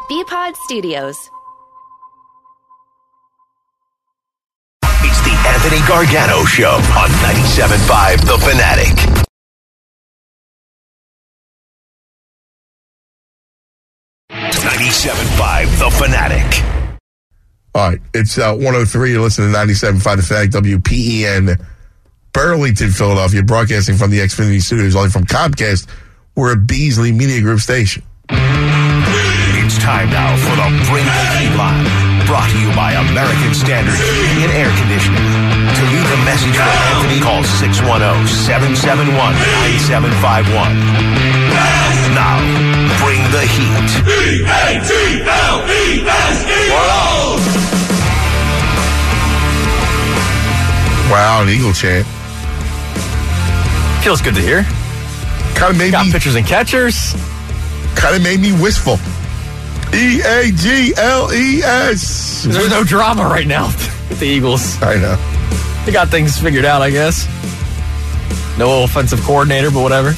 BPod Studios. It's the Anthony Gargano Show on 97.5 The Fanatic. .5 The Fanatic. All right, it's 103. You're listening to 97.5 The Fanatic, WPEN, Burlington, Philadelphia, broadcasting from the Xfinity Studios, only from Comcast. We're a Beasley Media Group station. It's time now for the Bring the Heat line, brought to you by American Standard Heating and Air Conditioning. To leave a message for Anthony, call 610-771-9751. Now, bring the heat. Wow, an Eagle chant. Feels good to hear. Kind of made Got me pitchers and catchers. Kind of made me wistful. EAGLES. There's no drama right now with the Eagles. I know. They got things figured out, I guess. No offensive coordinator, but whatever.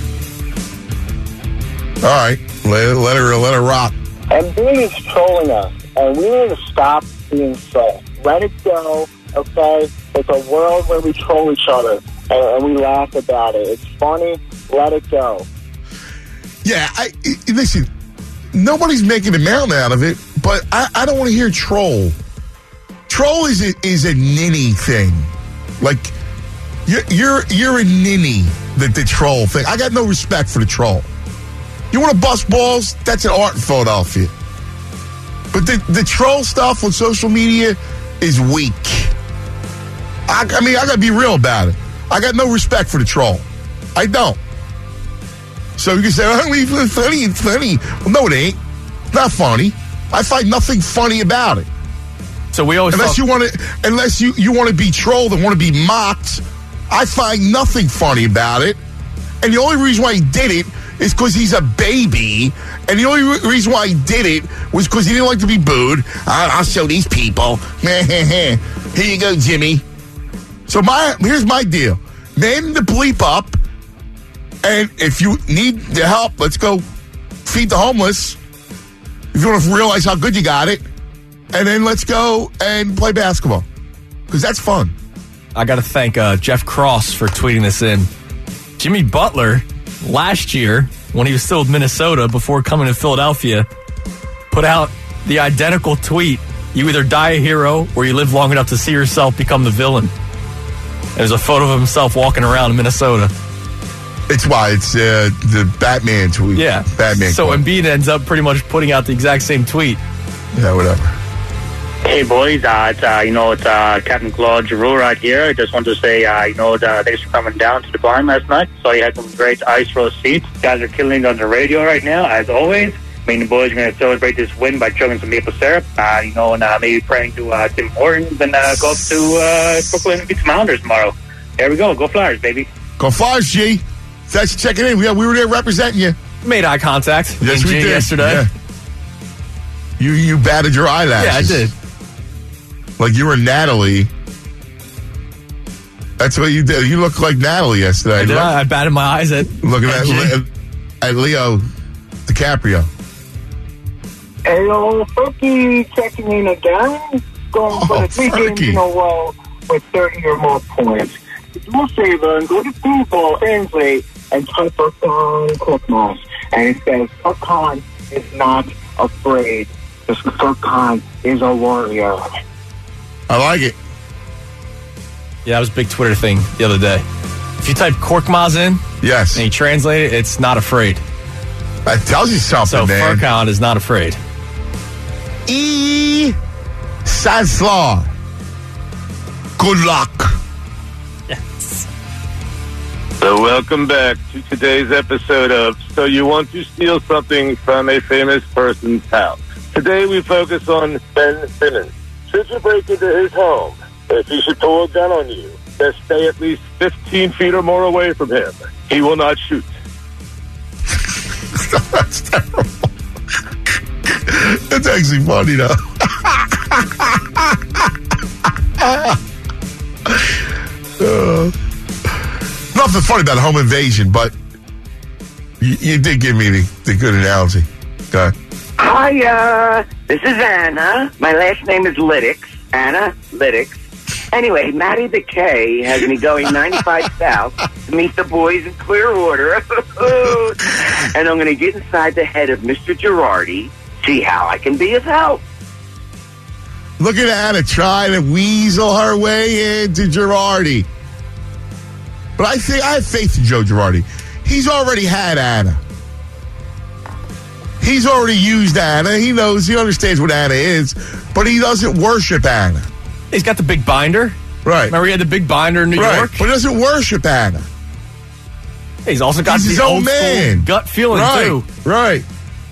All right, let her rock. And Bean is trolling us, and we need to stop being trolled. Let it go, okay? It's a world where we troll each other, and we laugh about it. It's funny. Let it go. Yeah, listen, nobody's making a mountain out of it, but I don't want to hear troll. Troll is a ninny thing. Like, you're a ninny, the troll thing. I got no respect for the troll. You want to bust balls? That's an art in Philadelphia. But the troll stuff on social media is weak. I mean, I got to be real about it. I got no respect for the troll. I don't. So you can say, oh, it's funny. Well, no, it ain't. It's not funny. I find nothing funny about it. So we always unless you want to be trolled and want to be mocked, I find nothing funny about it. And the only reason why he did it is because he's a baby. And the only reason why he did it was because he didn't like to be booed. I'll show these people. Here you go, Jimmy. So here's my deal. Man the bleep up. And if you need the help, let's go feed the homeless. If you want to realize how good you got it. And then let's go and play basketball. Because that's fun. I got to thank Jeff Cross for tweeting this in. Jimmy Butler, last year, when he was still with Minnesota, before coming to Philadelphia, put out the identical tweet. You either die a hero or you live long enough to see yourself become the villain. There's a photo of himself walking around in Minnesota. It's the Batman tweet. Yeah. Batman. So quote. Embiid ends up pretty much putting out the exact same tweet. Yeah, whatever. Hey, boys. It's Captain Claude Giroux right here. I just want to say, thanks for coming down to the barn last night. Saw you had some great ice roast seats. You guys are killing it on the radio right now, as always. I mean, the boys are going to celebrate this win by chugging some maple syrup, and maybe praying to Tim Hortons and go up to Brooklyn and beat some Islanders tomorrow. There we go. Go Flyers, baby. Go Flyers, G. Thanks for checking in. We were there representing you. Made eye contact. Yes, we did. Yesterday. Yeah. You batted your eyelashes. Yeah, I did. Like you were Natalie. That's what you did. You looked like Natalie yesterday. I batted my eyes at looking at Leo DiCaprio. Hey, old Fergie checking in again. Going for the 3 games in a row with 30 or more points. Do a favor and go to Google Translate and type Furkan Korkmaz. And it says Furkan is not afraid. Because Furkan is a warrior. I like it. Yeah, that was a big Twitter thing the other day. If you type Korkmaz in, yes, and you translate it, it's not afraid. That tells you something, so man. So Furkan is not afraid. Saslaw. Good luck. Yes. So welcome back to today's episode of So You Want to Steal Something from a Famous Person's House. Today we focus on Ben Simmons. Should you break into his home, if he should pull a gun on you, just stay at least 15 feet or more away from him. He will not shoot. That's terrible. That's actually funny, though. Nothing funny about a home invasion, but you did give me the good analogy. Okay. Hi, this is Anna. My last name is Lyddix. Anna Lyddix. Anyway, Matty the K has me going 95 south to meet the boys in Clearwater. And I'm going to get inside the head of Mr. Girardi, see how I can be of help. Look at Anna trying to weasel her way into Girardi. But I have faith in Joe Girardi. He's already had Anna. He's already used Anna. He understands what Anna is, but he doesn't worship Anna. He's got the big binder. Right. Remember he had the big binder in New York? But he doesn't worship Anna. He's also got his the own old man. School gut feeling, too. Right.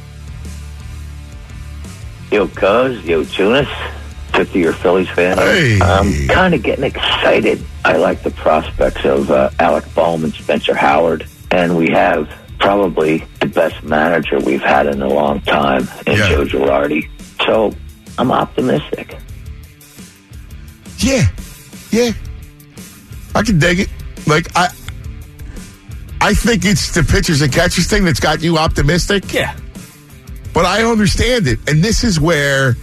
Yo, Cuz, yo, Tunis, 50-year Phillies fan. Hey. I'm kind of getting excited. I like the prospects of Alec Bohm and Spencer Howard, and we have probably the best manager we've had in a long time in Joe Girardi. So I'm optimistic. Yeah. I can dig it. Like, I think it's the pitchers and catchers thing that's got you optimistic. Yeah. But I understand it. And this is where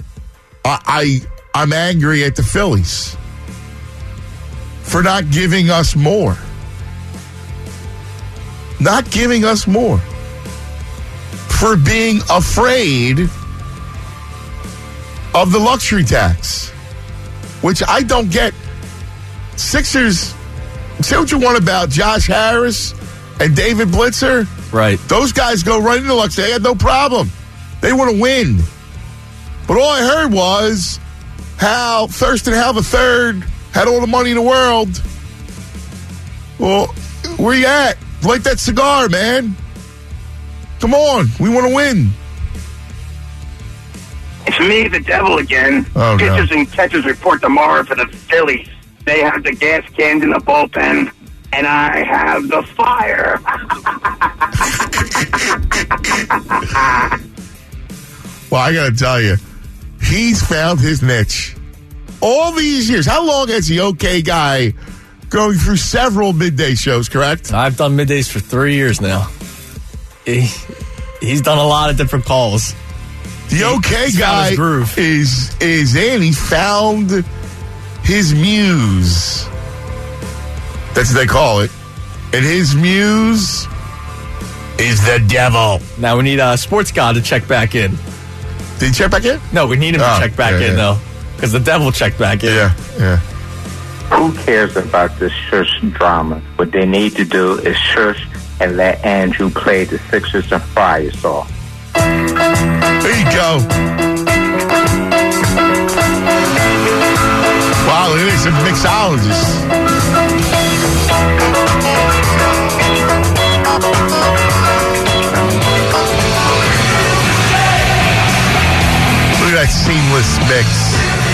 I'm angry at the Phillies for not giving us more. Not giving us more. For being afraid of the luxury tax, which I don't get. Sixers, say what you want about Josh Harris and David Blitzer. Right. Those guys go right into luxury. They had no problem. They want to win. But all I heard was how Thurston Howell III had all the money in the world. Well, where you at? Light that cigar, man. Come on. We want to win. It's me, the devil, again. Oh, Pitchers and catchers report tomorrow for the Phillies. They have the gas cans in the bullpen, and I have the fire. Well, I got to tell you, he's found his niche. All these years. How long has the OK guy going through several midday shows, correct? I've done middays for 3 years now. He's done a lot of different calls. The OK guy is in. He found his muse. That's what they call it. And his muse is the devil. Now we need a sports god to check back in. Did he check back in? No, we need him to check back in, though. Because the devil checked back in. Yeah. Who cares about this shush drama? What they need to do is shush and let Andrew play the Sixers and Friars off. There you go. Wow, look at this, a mixologist. Look at that seamless mix.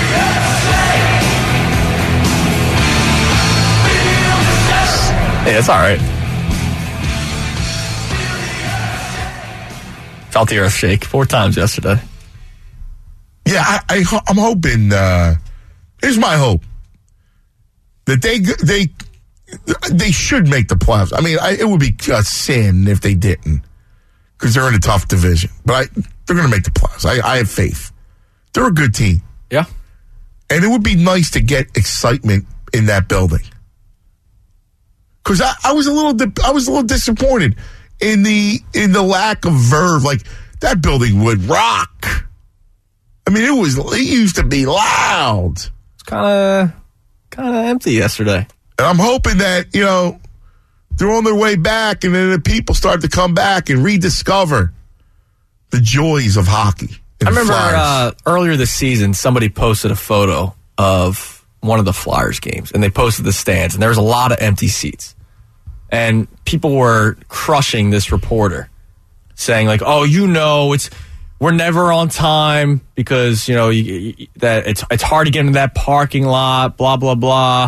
Yeah, it's all right. Felt the earth shake 4 times yesterday. Yeah, I'm hoping. Here's my hope that they should make the playoffs. I mean, it would be a sin if they didn't, because they're in a tough division. But they're going to make the playoffs. I have faith. They're a good team. Yeah, and it would be nice to get excitement in that building. Because I was a little disappointed in the lack of verve. Like, that building would rock. I mean, it used to be loud. It's kind of empty yesterday. And I'm hoping that, they're on their way back, and then the people start to come back and rediscover the joys of hockey. I remember earlier this season, somebody posted a photo of one of the Flyers games, and they posted the stands, and there was a lot of empty seats. And people were crushing this reporter, saying like, "Oh, we're never on time because that it's hard to get into that parking lot." Blah blah blah.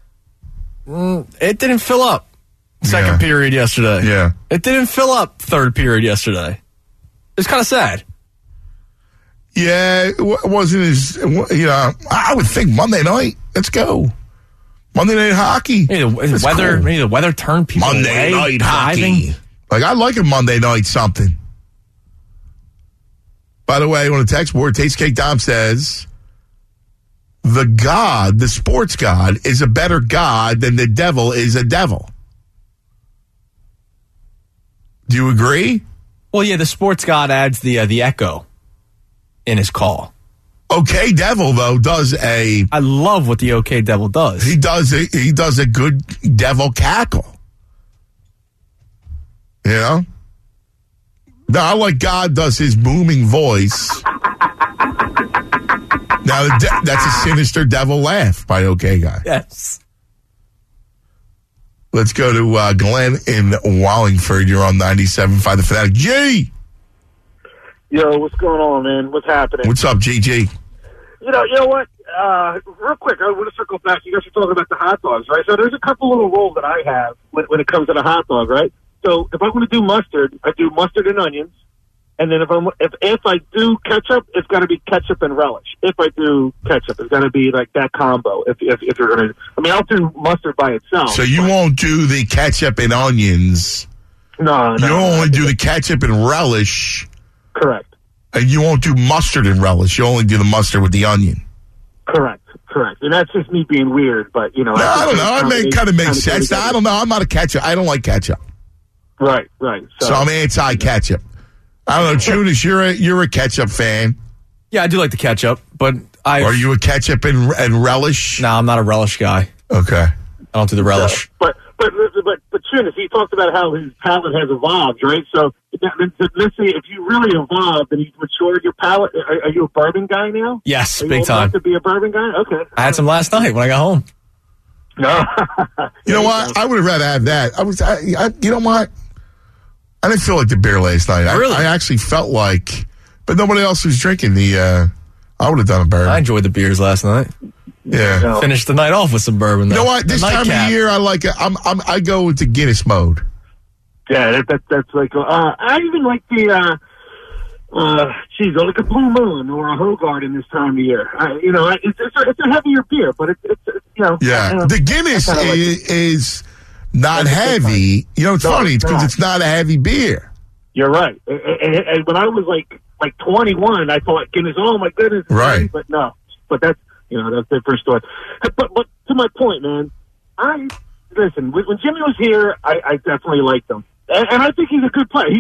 It didn't fill up second period yesterday. Yeah, it didn't fill up third period yesterday. It's kind of sad. Yeah, it wasn't as I would think Monday night. Let's go. Monday night hockey. Maybe the weather turned people Monday away. Night hockey. Like, I like a Monday night something. By the way, on the text board, Taste Cake Dom says, the sports god, is a better god than the devil is a devil. Do you agree? Well, yeah, the sports god adds the echo in his call. OK Devil, though, I love what the OK Devil does. He does a good devil cackle. You know? No, I like God does his booming voice. Now, that's a sinister devil laugh by OK Guy. Yes. Let's go to Glenn in Wallingford. You're on 97.5 The Fanatic. G! Yo, what's going on, man? What's happening? What's up, GG? You know what? Real quick, I want to circle back. You guys are talking about the hot dogs, right? So there's a couple little rules that I have when it comes to the hot dog, right? So if I want to do mustard, I do mustard and onions. And then if I do ketchup, it's got to be ketchup and relish. If I do ketchup, it's got to be like that combo. If you're going to, I mean, I'll do mustard by itself. So you won't do the ketchup and onions. No. You only do the ketchup and relish. Correct. And you won't do mustard and relish. You only do the mustard with the onion. Correct. And that's just me being weird, but, you know. No, I don't know. It kind of makes sense. I don't know. I'm not a ketchup. I don't like ketchup. Right. So I'm anti-ketchup. I don't know, Tunis, you're a ketchup fan. Yeah, I do like the ketchup, but Are you a ketchup and relish? No, I'm not a relish guy. Okay. I don't do the relish. But Tunis, he talked about how his palate has evolved, right? So let's say if you really evolved and you've matured your palate, are you a bourbon guy now? Yes, are you big old time. enough to be a bourbon guy? Okay. I had some last night when I got home. No. You know what? I would have rather had that. You know what? I didn't feel like the beer last night. Really? I actually felt like, but nobody else was drinking I would have done a bourbon. I enjoyed the beers last night. Yeah. Finished the night off with some bourbon, though. You know what? This time of year, I like it. I go with the Guinness mode. Yeah, that's like, I even like the, like a Blue Moon or a Hoegaarden this time of year. It's a heavier beer, but it's you know. Yeah, the Guinness is not heavy. You know, it's funny because it's not a heavy beer. You're right. And when I was like 21, I thought Guinness. Oh my goodness, right? But no, but that's a different story. But to my point, man, listen. When Jimmy was here, I definitely liked him, and I think he's a good player.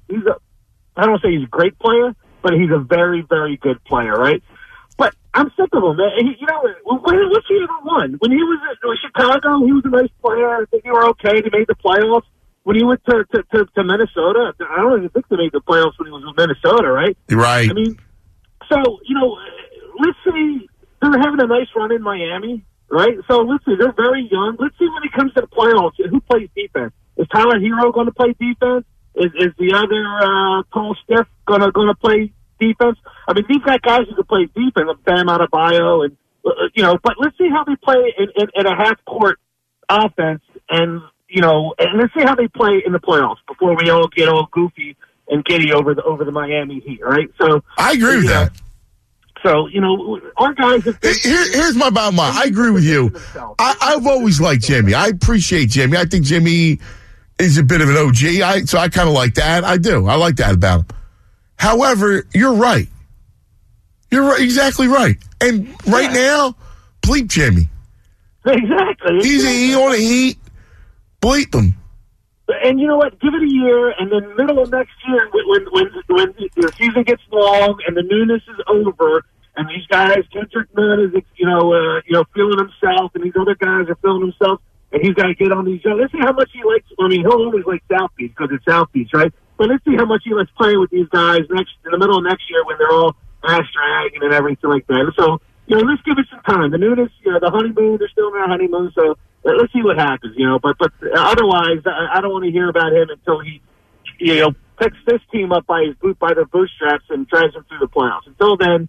I don't say he's a great player, but he's a very, very good player, right? But I'm sick of him, man. What's he ever won? When he was at Chicago, he was a nice player. I think they were okay. They made the playoffs. When he went to Minnesota, I don't even think they made the playoffs when he was in Minnesota, right? Right. I mean, so, let's say they're having a nice run in Miami, right? So let's see, they're very young. Let's see when it comes to the playoffs, who plays defense? Is Tyler Hero going to play defense? Is the other Cole Stiff going to play defense? I mean, these guys who can play defense, Bam Adebayo, and but let's see how they play in a half court offense, and let's see how they play in the playoffs before we all get all goofy and giddy over the Miami Heat, right? So I agree with that. So our guys. Here's my bottom line. I agree with you. I've always liked Jimmy. I appreciate Jimmy. I think Jimmy is a bit of an OG. So I kind of like that. I do. I like that about him. However, you're right. You're right, exactly right. And right now, bleep Jimmy. Exactly. He's on a Heat. Bleep him. And you know what? Give it a year, and then middle of next year, when the season gets long and the newness is over, and these guys, Kendrick Nunn is feeling himself, and these other guys are feeling themselves, and he's got to get on these. Let's see how much he likes. I mean, he'll always like South Beach because it's South Beach, right? But let's see how much he likes playing with these guys in the middle of next year when they're all ass dragging and everything like that. So, let's give it some time. The newness, the honeymoon, they're still in their honeymoon, so let's see what happens, But otherwise, I don't want to hear about him until he, picks this team up by their bootstraps and drives them through the playoffs. Until then,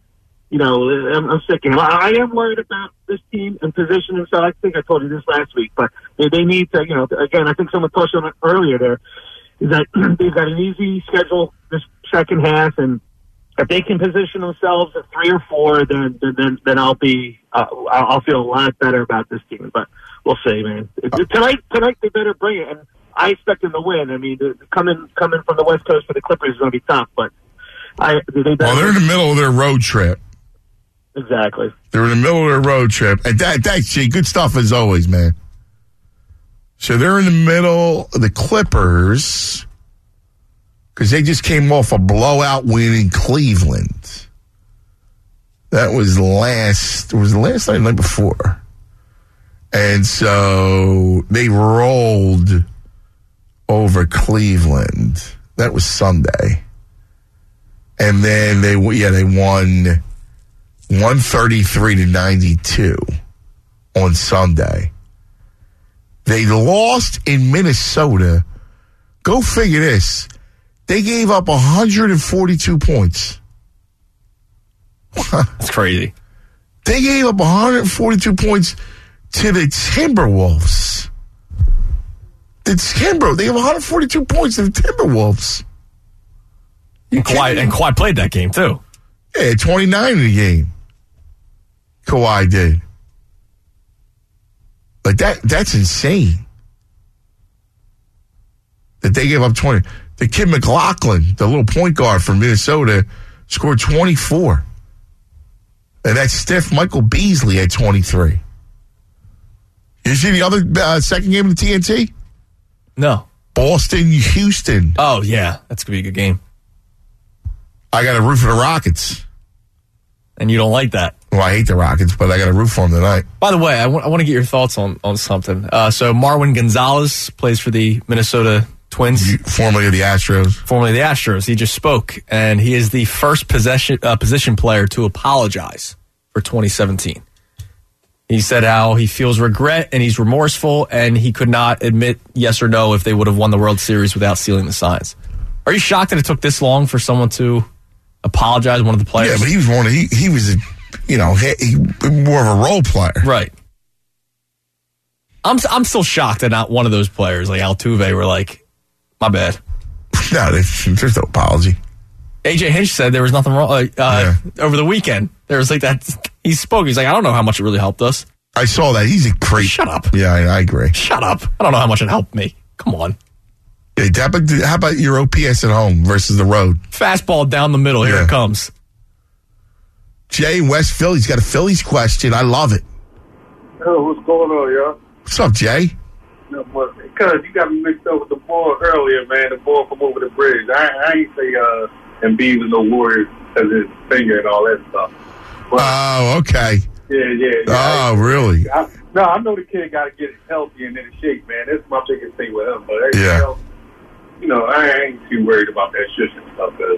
I'm sick of him. I am worried about this team and position themselves. I think I told you this last week, but they need to, again, I think someone touched on it earlier there, is that they've got an easy schedule this second half, and if they can position themselves at 3 or 4, then I'll feel a lot better about this team. But we'll see, man. Tonight they better bring it, and I expect them to win. I mean, coming from the West Coast for the Clippers is going to be tough, but Well, they're in the middle of their road trip. Exactly. They're in the middle of their road trip. And that's good stuff as always, man. So they're in the middle of the Clippers because they just came off a blowout win in Cleveland. That was the last night, the night before. And so they rolled over Cleveland. That was Sunday. And then they won 133-92 on Sunday. They lost in Minnesota. Go figure this. They gave up 142 points. That's crazy. They gave up 142 points to the Timberwolves. They have 142 points to the Timberwolves. And Kawhi played that game, too. Yeah, 29 in the game. Kawhi did. But that's insane. That they gave up 20. The kid McLaughlin, the little point guard from Minnesota, scored 24. And that's stiff Michael Beasley at 23. You see the other second game of the TNT? No. Boston, Houston. Oh, yeah. That's going to be a good game. I got a root for the Rockets. And you don't like that. Well, I hate the Rockets, but I got a root for them tonight. By the way, I want to get your thoughts on something. So Marwin Gonzalez plays for the Minnesota Twins. Formerly of the Astros. He just spoke, and he is the first position player to apologize for 2017. He said how he feels regret and he's remorseful, and he could not admit yes or no if they would have won the World Series without stealing the signs. Are you shocked that it took this long for someone to apologize, one of the players? Yeah, but he was more of a role player. Right. I'm still shocked that not one of those players, like Altuve, were like, my bad. No, there's no apology. AJ Hinch said there was nothing wrong over the weekend. There was like that. He spoke. He's like, I don't know how much it really helped us. I saw that. He's a creep. Shut up. Yeah, I agree. Shut up. I don't know how much it helped me. Come on. Hey, how about your OPS at home versus the road? Fastball down the middle. Here it comes. Jay in West Philly's got a Phillies question. I love it. Oh, what's going on, y'all? What's up, Jay? Because you got me mixed up with the boy earlier, man. The boy from over the bridge. I ain't say Embiid was no Warriors because his finger and all that stuff. But, oh, okay. Yeah. Oh, really? I know the kid got to get healthy and in shape, man. That's my biggest thing with him. But everything else, I ain't too worried about that shit and stuff. Because,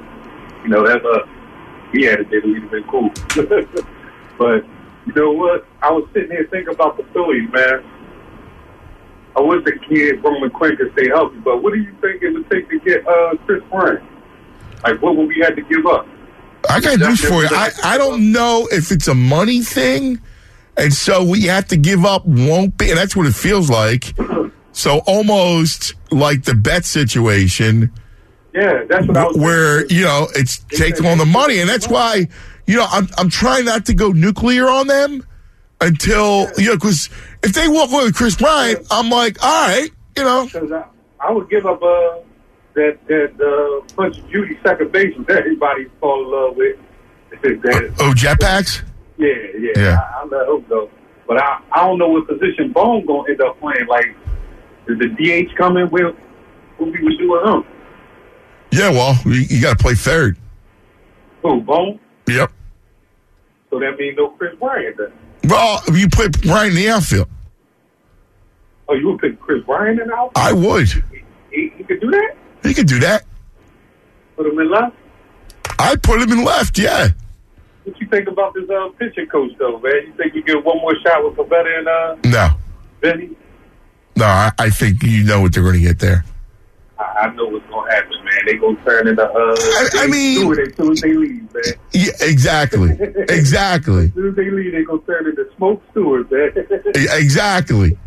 he had it, we'd have been cool. But you know what? I was sitting here thinking about the Phillies, man. I wish the kid Roman Quinn could stay healthy, but what do you think it would take to get Chris Bryant? Like, what would we have to give up? I got news for you. I don't know if it's a money thing, and so we have to give up won't be, and that's what it feels like. So almost like the bet situation. Yeah, that's what I was where, it's taking on the money, and that's why, I'm trying not to go nuclear on them until, because if they walk away with Chris Bryant, I'm like, all right, Because I would give up that Punch Judy second baseman that everybody fall in love with. Jetpacks? Yeah. I let him go. But I don't know what position Bone going to end up playing. Like, did the DH come in with what we would do with him? Yeah, well, you got to play third. Who, Bone? Yep. So that means no Chris Bryant then? Well, you put Bryant in the outfield. Oh, you would put Chris Bryant in the outfield? I would. He could do that? He could do that. Put him in left? I'd put him in left, yeah. What you think about this pitching coach, though, man? You think you get one more shot with Pavetta and No. Benny? No, I think you know what they're going to get there. I know what's going to happen, man. They're going to turn into I mean, Stewart as soon as they leave, man. Yeah, exactly. Exactly. As soon as they leave, they're going to turn into Smoke Stewart, man. Exactly.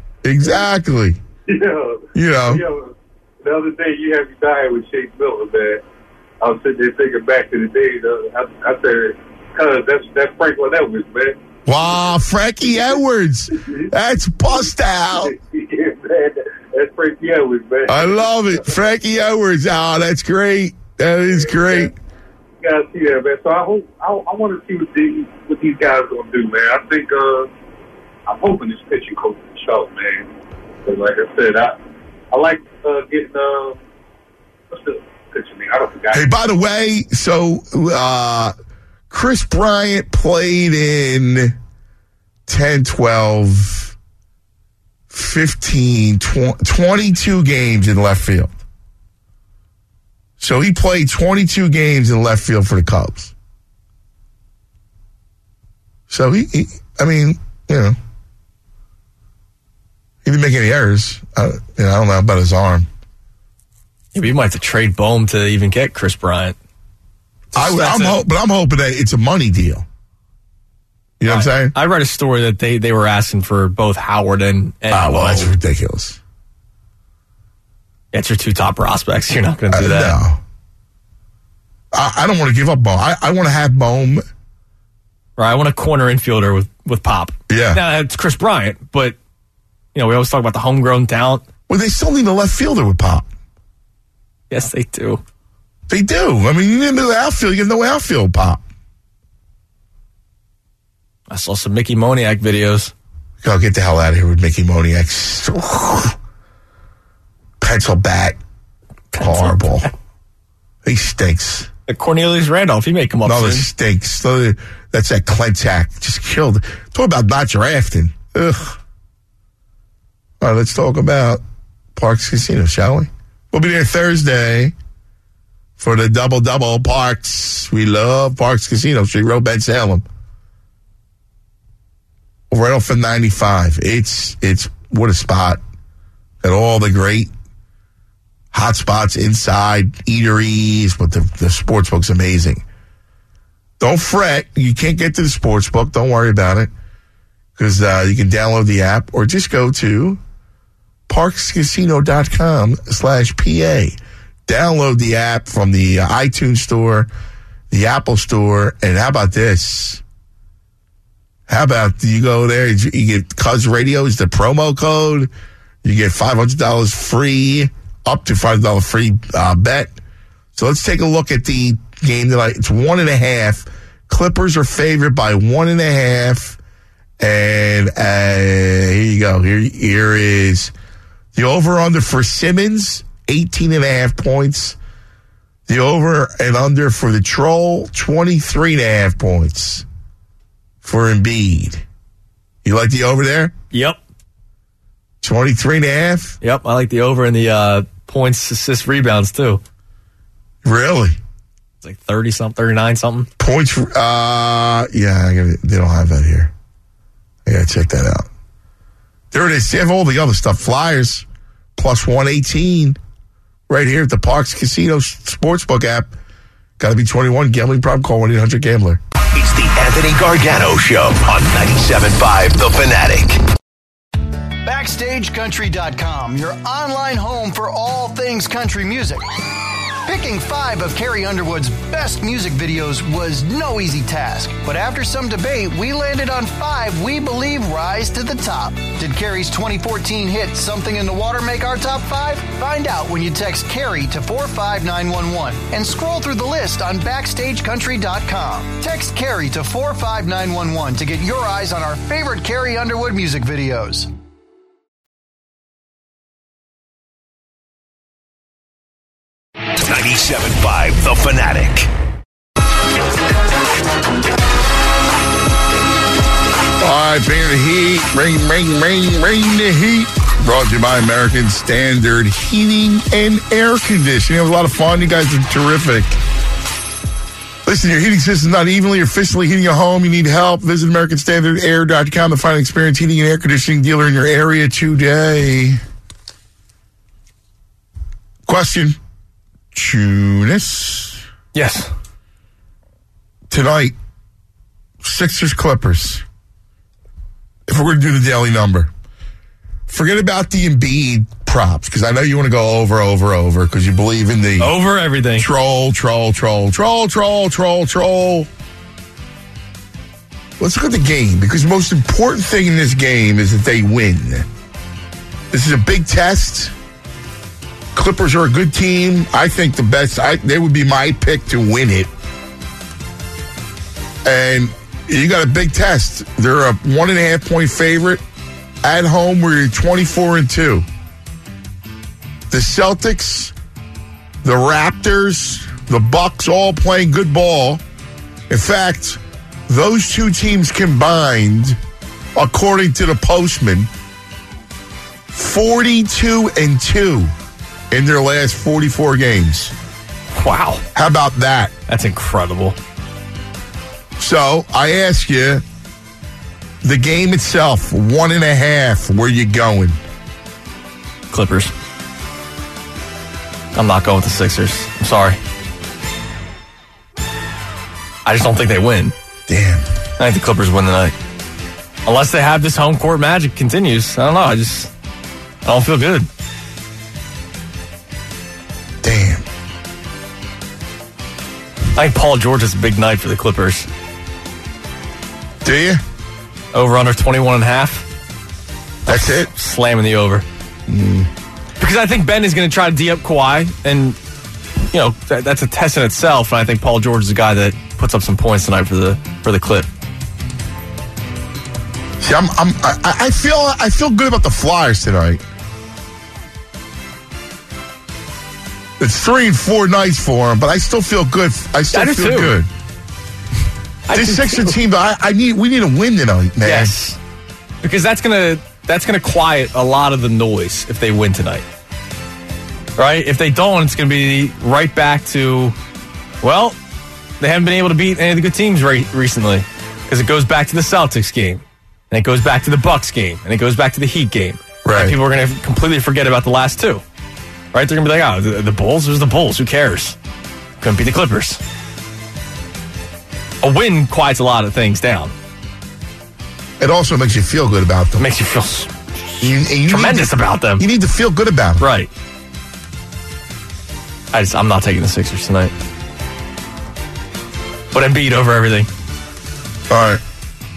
Yo, the other day you had me dying with Shake Miller, man. I was sitting there thinking back to the day, though. I said, cuz that's Franklin Edwards, man. Wow, Frankie Edwards. That's bust out. Yeah, man. That's Frankie Edwards, man. I love it. Frankie Edwards. Oh, that's great. That is great. You gotta see that, man. So I want to see what these guys are gonna do, man. I think I'm hoping this pitching coach will show, man. But like I said, I like getting what's the pitcher name? I don't forget. Hey, by the way, so Chris Bryant played in 10, 12, 15, 22 games in left field. So he played 22 games in left field for the Cubs. So he I mean, you know, he didn't make any errors. I don't know about his arm. Yeah, but you might have to trade Bohm to even get Chris Bryant. I'm hoping that it's a money deal. You know what I'm saying? I read a story that they were asking for both Howard and well, Bohm. that's ridiculous. It's your two top prospects. You're not going to do that. No. I don't want to give up Bohm. I want to have Bohm. Right, I want a corner infielder with pop. Yeah. Now, it's Chris Bryant, but, you know, we always talk about the homegrown talent. Well, they still need a left fielder with pop. Yes, they do. They do. I mean, you need the outfield. You have no outfield pop. I saw some Mickey Moniak videos. Go get the hell out of here with Mickey Moniak. Pencil bat. Horrible. He stinks. Cornelius Randolph, he may come up soon. No, it stinks. That's that Clentac. Just killed. Talk about not drafting. Ugh. All right, let's talk about Parks Casino, shall we? We'll be there Thursday for the double-double Parks. We love Parks Casino, Street Road, Ben Salem. Right off of 95. It's what a spot. Got all the great hot spots inside, eateries, but the sports book's amazing. Don't fret. You can't get to the sports book. Don't worry about it. Because you can download the app or just go to parkscasino.com/PA. Download the app from the iTunes store, the Apple store, and how about this? How about you go there, you get Cuz Radio is the promo code. You get $500 free, up to $5 free bet. So let's take a look at the game tonight. It's 1.5. Clippers are favored by 1.5. And here you go. Here is the over-under for Simmons, 18.5 points. The over and under for the Troll, 23.5 points for Embiid. You like the over there? Yep. 23.5? Yep, I like the over and the points, assists, rebounds, too. Really? It's like 30-something, 39-something. Points, they don't have that here. I got to check that out. There it is. They have all the other stuff. Flyers, plus 118. Right here at the Parks Casino Sportsbook app. Got to be 21. Gambling problem, call 1-800-GAMBLER. It's the Anthony Gargano Show on 97.5 The Fanatic. BackstageCountry.com, your online home for all things country music. Picking 5 of Carrie Underwood's best music videos was no easy task, but after some debate, we landed on 5 we believe rise to the top. Did Carrie's 2014 hit Something in the Water make our top 5? Find out when you text Carrie to 45911 and scroll through the list on BackstageCountry.com. Text Carrie to 45911 to get your eyes on our favorite Carrie Underwood music videos. $97.5 The Fanatic. All right, bring the heat. Bring the heat. Brought to you by American Standard Heating and Air Conditioning. It was a lot of fun. You guys are terrific. Listen, your heating system's not evenly or efficiently heating your home. You need help. Visit AmericanStandardAir.com to find an experienced heating and air conditioning dealer in your area today. Question. Tunis. Yes. Tonight, Sixers Clippers. If we're going to do the daily number, forget about the Embiid props, because I know you want to go over, because you believe in the... Over everything. Troll. Let's look at the game, because the most important thing in this game is that they win. This is a big test. Clippers are a good team. I think the best, they would be my pick to win it. And you got a big test. They're a 1.5-point favorite. At home, we're 24-2. The Celtics, the Raptors, the Bucks all playing good ball. In fact, those two teams combined, according to the Postman, 42-2 in their last 44 games. Wow. How about that? That's incredible. So, I ask you, the game itself, 1.5, where you going? Clippers. I'm not going with the Sixers. I'm sorry. I just don't think they win. Damn. I think the Clippers win tonight. Unless they have this home court magic continues. I don't know. I don't feel good. Damn. I think Paul George is a big night for the Clippers. Do you? Over under 21.5. That's it? Slamming the over. Because I think Ben is going to try to D up Kawhi, and that's a test in itself. And I think Paul George is a guy that puts up some points tonight for the Clip. See, I feel good about the Flyers tonight. It's 3 and 4 nights for them, but I still feel good. I still feel good. This Sixer team, we need a win tonight, man. Yes, because that's gonna quiet a lot of the noise if they win tonight. Right? If they don't, it's gonna be right back to, well, they haven't been able to beat any of the good teams recently, because it goes back to the Celtics game, and it goes back to the Bucks game, and it goes back to the Heat game. Right? And people are gonna completely forget about the last two. Right? They're gonna be like, oh, the Bulls. There's the Bulls. Who cares? Couldn't beat the Clippers. A win quiets a lot of things down. It also makes you feel good about them. Makes you feel tremendous about them. You need to feel good about them. Right. I'm not taking the Sixers tonight. But Embiid over everything. All right.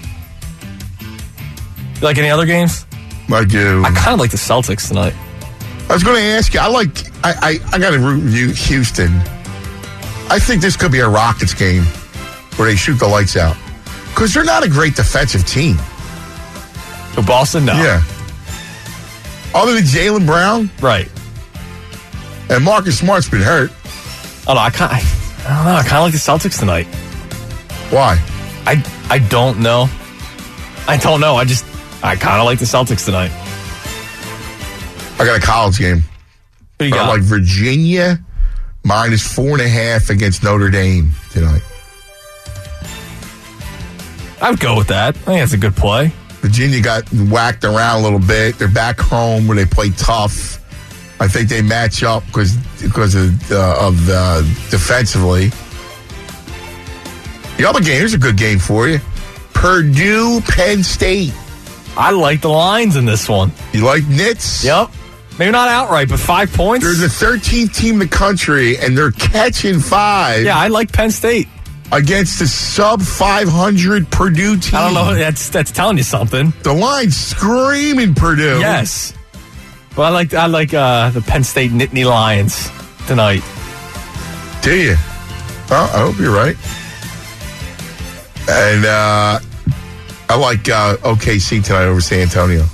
You like any other games? I do. I kind of like the Celtics tonight. I was going to ask you, I got to review Houston. I think this could be a Rockets game where they shoot the lights out. Because they're not a great defensive team. So Boston, no. Yeah. Other than Jaylen Brown. Right. And Marcus Smart's been hurt. Oh, no, I don't know. I kind of like the Celtics tonight. Why? I don't know. I kind of like the Celtics tonight. I got a college game. Who you got? I like Virginia minus 4.5 against Notre Dame tonight. I would go with that. I think that's a good play. Virginia got whacked around a little bit. They're back home where they play tough. I think they match up because of defensively. The other game, here's a good game for you. Purdue, Penn State. I like the lines in this one. You like Nits? Yep. Maybe not outright, but 5 points. They're the 13th team in the country, and they're catching 5. Yeah, I like Penn State. Against the sub-500 Purdue team. I don't know. That's telling you something. The line's screaming Purdue. Yes. Well, I like the Penn State Nittany Lions tonight. Do you? Well, I hope you're right. And I like OKC tonight over San Antonio.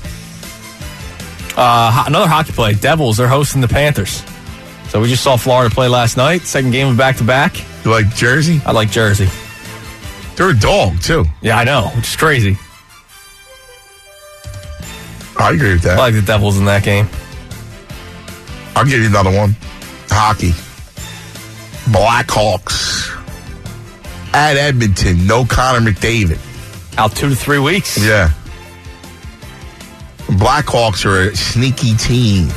Another hockey play. Devils, they're hosting the Panthers. So we just saw Florida play last night. Second game of back-to-back. You like Jersey? I like Jersey. They're a dog, too. Yeah, I know, which is crazy. I agree with that. I like the Devils in that game. I'll give you another one. Hockey. Blackhawks. At Edmonton. No Connor McDavid. Out 2 to 3 weeks. Yeah. Blackhawks are a sneaky team.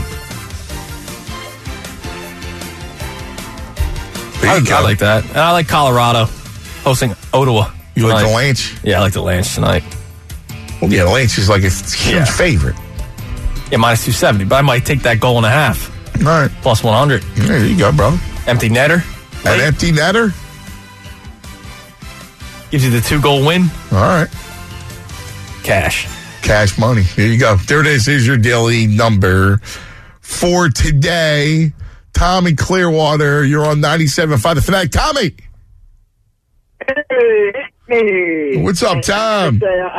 I like that. And I like Colorado hosting Ottawa. You like the Lynch? Yeah, I like the Lynch tonight. Well, yeah, the Lynch is like a huge favorite. Yeah, minus 270, but I might take that goal and a half. All right. Plus 100. Yeah, there you go, bro. Empty netter. An empty netter? Gives you the 2-goal win. All right. Cash money. Here you go. There it is. Here's your daily number for today. Tommy Clearwater, you're on 97.5 The Fanatic. Tommy! Hey. Hey. What's up, Tom?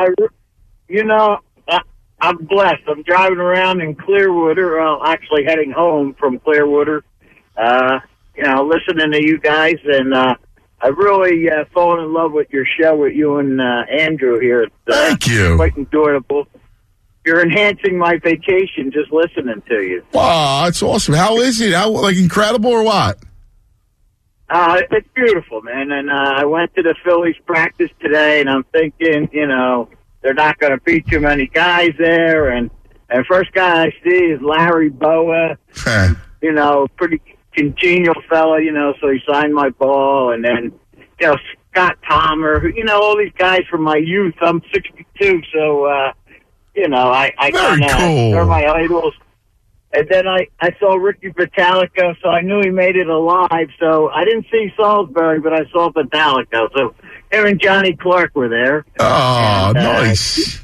I'm blessed. I'm driving around in Clearwater, actually heading home from Clearwater, listening to you guys, and I really fallen in love with your show with you and Andrew here. Thank you. Quite enjoyable. You're enhancing my vacation just listening to you. Wow, that's awesome. How is it? Incredible or what? It's beautiful, man. And I went to the Phillies practice today, and I'm thinking, they're not going to beat too many guys there. And first guy I see is Larry Boa. Pretty congenial fella, so he signed my ball. And then, Scott Tomer, all these guys from my youth. I'm 62, so, I kind of, they're my idols. And then I saw Ricky Vitalico, so I knew he made it alive. So I didn't see Salisbury, but I saw Vitalico. So him and Johnny Clark were there. Oh, nice.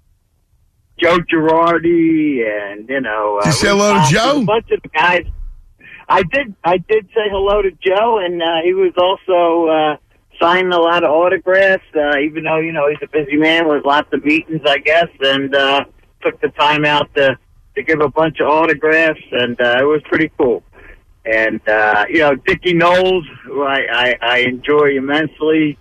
Joe Girardi and, Did you say hello to Joe? A bunch of the guys. I did say hello to Joe, and he was also signing a lot of autographs, even though, he's a busy man with lots of meetings, I guess, and took the time out to give a bunch of autographs, and it was pretty cool. And, Dickie Knowles, who I enjoy immensely,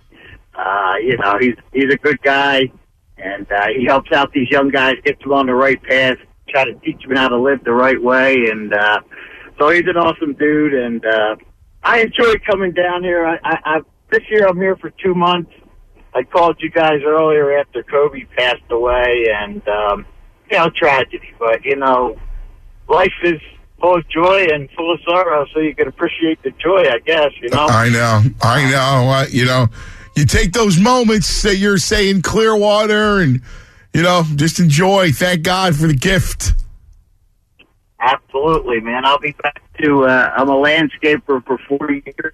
he's a good guy, and he helps out these young guys, gets them on the right path, try to teach them how to live the right way, and so he's an awesome dude, and I enjoy coming down here. This year I'm here for 2 months. I called you guys earlier after Kobe passed away, and tragedy, but, life is full of joy and full of sorrow, so you can appreciate the joy, I guess, I know. You take those moments that you're saying Clearwater and, just enjoy. Thank God for the gift. Absolutely, man. I'll be back to, I'm a landscaper for 40 years.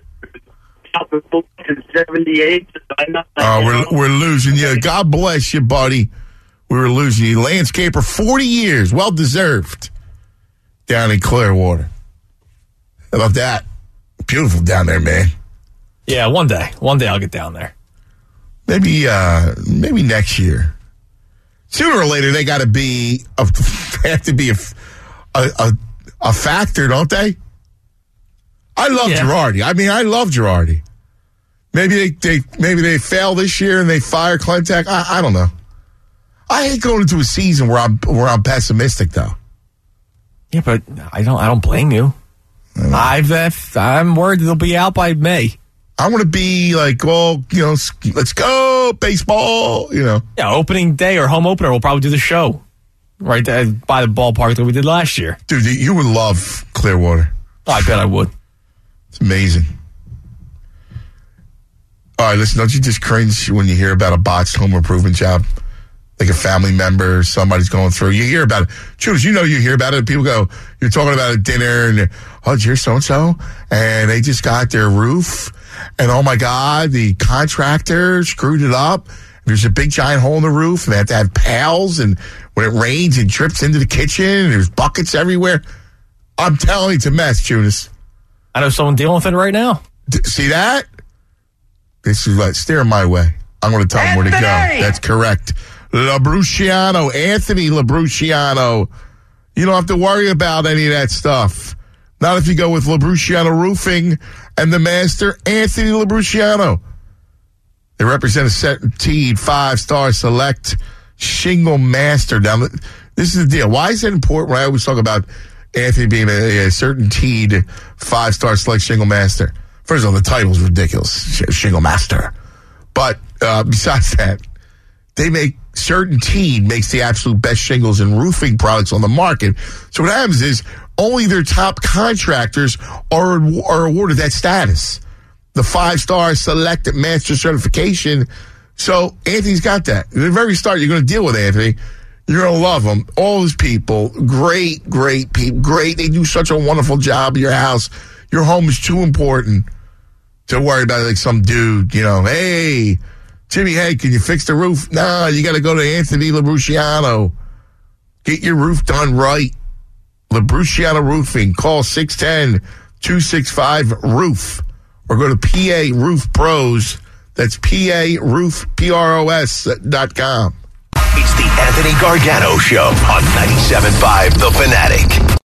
In 78. We're losing you. God bless you, buddy. We were losing you. Landscaper, 40 years. Well deserved. Down in Clearwater. How about that? Beautiful down there, man. Yeah, one day. One day I'll get down there. Maybe next year. Sooner or later, they got to be a factor, don't they? I love Girardi. I love Girardi. Maybe they fail this year and they fire Klentak. I don't know. I hate going into a season where I'm pessimistic, though. Yeah, but I don't blame you. I'm worried they'll be out by May. I want to be like, let's go baseball. Yeah, opening day or home opener, we'll probably do the show right there by the ballpark that we did last year. Dude, you would love Clearwater. Oh, I bet I would. It's amazing. All right, listen, don't you just cringe when you hear about a botched home improvement job? Like a family member, somebody's going through. You hear about it. Jules, you hear about it. People go, you're talking about at dinner, and did you hear so-and-so? And they just got their roof. And oh my God, the contractor screwed it up. There's a big giant hole in the roof, and they have to have pails. And when it rains, it drips into the kitchen. And there's buckets everywhere. I'm telling you, it's a mess, Judas. I know someone dealing with it right now. See that? This is what, steering my way. I'm going to tell them where to go. That's correct. Labruciano, Anthony Labruciano. You don't have to worry about any of that stuff. Not if you go with Labruciano Roofing and the master, Anthony Labruciano. They represent a CertainTeed 5-star select shingle master. Now, this is the deal. Why is it important when I always talk about Anthony being a CertainTeed 5-star select shingle master? First of all, the title's ridiculous, shingle master. But besides that, CertainTeed makes the absolute best shingles and roofing products on the market. So what happens is only their top contractors are awarded that status, the 5-star selected master certification. So Anthony's got that. At the very start, you're going to deal with Anthony. You're going to love him. All his people, great people, great. They do such a wonderful job at your house. Your home is too important to worry about like some dude, hey, Jimmy, hey, can you fix the roof? No, you got to go to Anthony Labruciano. Get your roof done right. Labruciano Roofing. Call 610-265-ROOF or go to PARoofPros.com. That's PARoofPROS.com. It's the Anthony Gargano Show on 97.5 The Fanatic.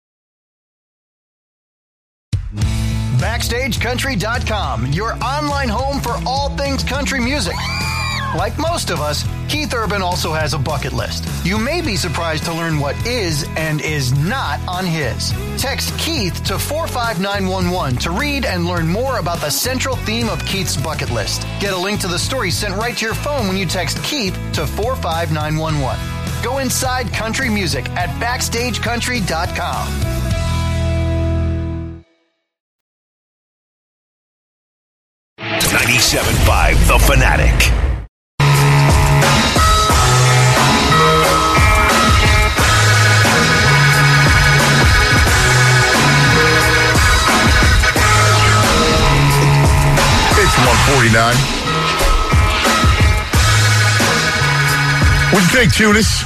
BackstageCountry.com, your online home for all things country music. Like most of us, Keith Urban also has a bucket list. You may be surprised to learn what is and is not on his. Text Keith to 45911 to read and learn more about the central theme of Keith's bucket list. Get a link to the story sent right to your phone when you text Keith to 45911. Go inside country music at BackstageCountry.com. 97.5 The Fanatic. It's 149. What do you think, Tunis?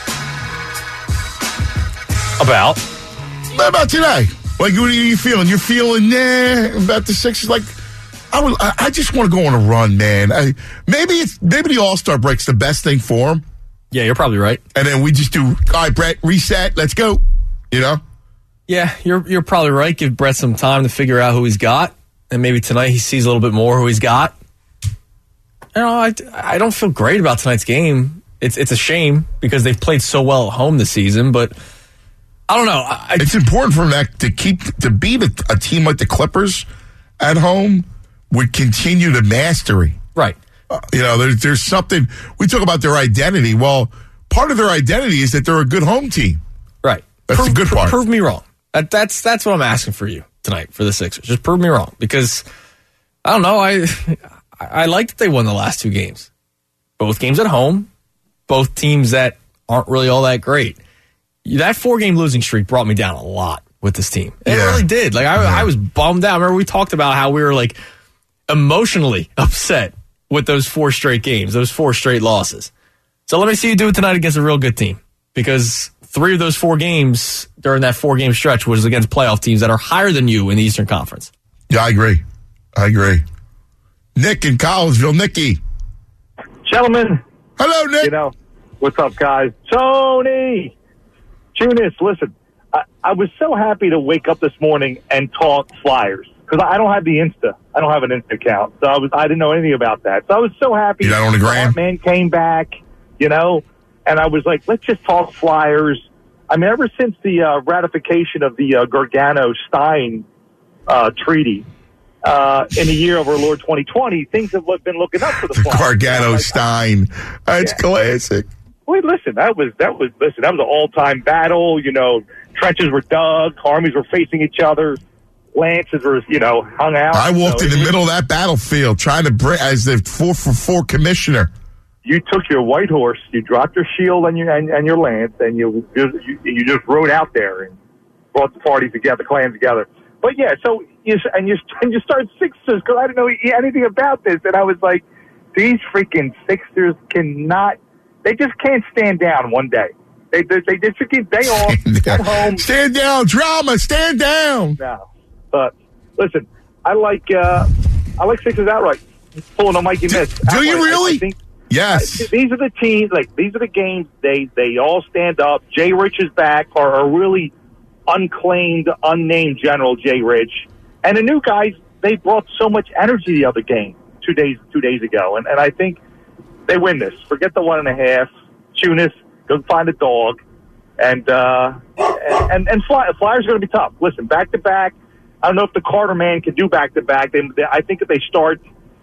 About today? Like, what are you feeling? You're feeling about the Sixers? Like, I just want to go on a run, man. Maybe the All-Star break's the best thing for him. Yeah, you're probably right. And then we just do, all right, Brett, reset, let's go. You know? Yeah, you're probably right. Give Brett some time to figure out who he's got. And maybe tonight he sees a little bit more who he's got. You know, I don't feel great about tonight's game. It's a shame because they've played so well at home this season, but I don't know. It's important for them to beat a team like the Clippers at home would continue to mastery. Right. There's something, we talk about their identity. Well, part of their identity is that they're a good home team. Right. That's the good part. Prove me wrong. That's what I'm asking for you tonight for the Sixers. Just prove me wrong because I don't know. I like that they won the last two games. Both games at home. Both teams that aren't really all that great. That 4-game losing streak brought me down a lot with this team. It really did. Like I was bummed out. Remember we talked about how we were like emotionally upset with those 4 straight games, those 4 straight losses. So let me see you do it tonight against a real good team because 3 of those 4 games during that 4-game stretch was against playoff teams that are higher than you in the Eastern Conference. Yeah, I agree. Nick in Collinsville. Nicky. Gentlemen. Hello, Nick. What's up, guys? Tony. Tunis, listen, I was so happy to wake up this morning and talk Flyers because I don't have the Insta. I don't have an Insta account. So I didn't know anything about that. So I was so happy. You're not on the gram? Man came back, and I was like, let's just talk Flyers. I mean, ever since the ratification of the Gargano-Stein treaty in the year of our Lord 2020, things have been looking up for the Flyers. Gargano-Stein. That's classic. Wait, listen, that was an all-time battle. Trenches were dug, armies were facing each other, lances were, hung out. I walked in the middle of that battlefield trying to bring as the 4-for-4 commissioner. You took your white horse, you dropped your shield and your lance, and you just rode out there and brought the party together, clan together. But yeah, so you start Sixers because I didn't know anything about this, and I was like, these freaking Sixers cannot. They just can't stand down one day. They just freaking day off at home. Stand down, drama. Stand down. No, but listen, I like Sixers outright. Pulling a Mikey Miss. Do you really? I think, yes. These are the teams. These are the games. They all stand up. Jay Rich is back. Our really unclaimed, unnamed general Jay Rich, and the new guys. They brought so much energy the other game 2 days ago, and I think. They win this. Forget the 1.5. Tunis, go find a dog, and Flyers are going to be tough. Listen, back to back. I don't know if the Carter man can do back to back. I think if they start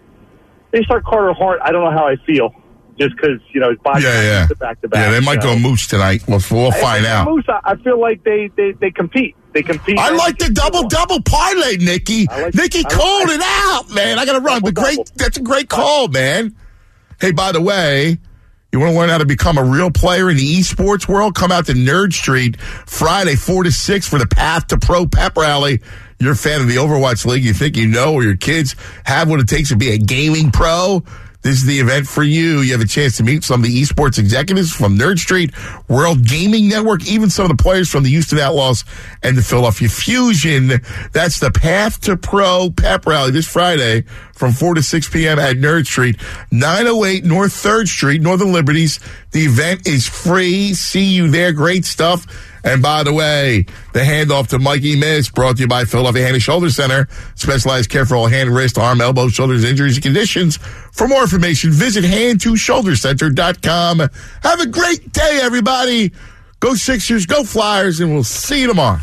Carter Hart, I don't know how I feel. Just because his body back to back. Yeah, they might go Moose tonight. We'll find out. Moose, I feel like they compete. They compete. I like the double parlay, Nicky. Nicky called it out, man. I got to run. But that's a great call, man. Hey, by the way, you want to learn how to become a real player in the esports world? Come out to Nerd Street Friday, 4 to 6 for the Path to Pro Pep Rally. You're a fan of the Overwatch League. You think you know or your kids have what it takes to be a gaming pro? this is the event for you. You have a chance to meet some of the esports executives from Nerd Street, World Gaming Network, even some of the players from the Houston Outlaws and the Philadelphia Fusion. That's the Path to Pro pep rally this Friday from 4 to 6 p.m. at Nerd Street, 908 North 3rd Street, Northern Liberties. The event is free. See you there. Great stuff. And by the way, the handoff to Mikey Miss brought to you by Philadelphia Hand and Shoulder Center. Specialized care for all hand, wrist, arm, elbow, shoulders, injuries, and conditions. For more information, visit hand2shouldercenter.com. Have a great day, everybody. Go Sixers, go Flyers, and we'll see you tomorrow.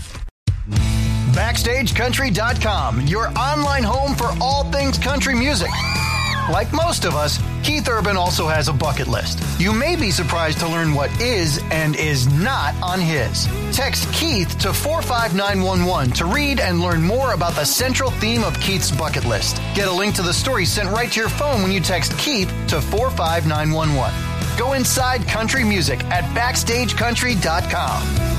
BackstageCountry.com, your online home for all things country music. Like most of us, Keith Urban also has a bucket list. You may be surprised to learn what is and is not on his. Text Keith to 45911 to read and learn more about the central theme of Keith's bucket list. Get a link to the story sent right to your phone when you text Keith to 45911. Go inside country music at BackstageCountry.com.